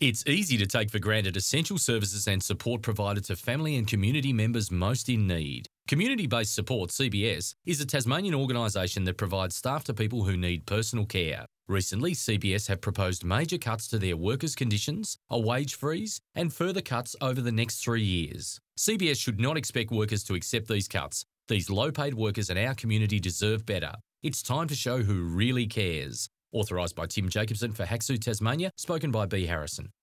It's easy to take for granted essential services and support provided to family and community members most in need. Community Based Support, CBS, is a Tasmanian organisation that provides staff to people who need personal care. Recently, CBS have proposed major cuts to their workers' conditions, a wage freeze, and further cuts over the next 3 years. CBS should not expect workers to accept these cuts. These low-paid workers in our community deserve better. It's time to show who really cares. Authorised by Tim Jacobson for Hacksu, Tasmania, spoken by B. Harrison.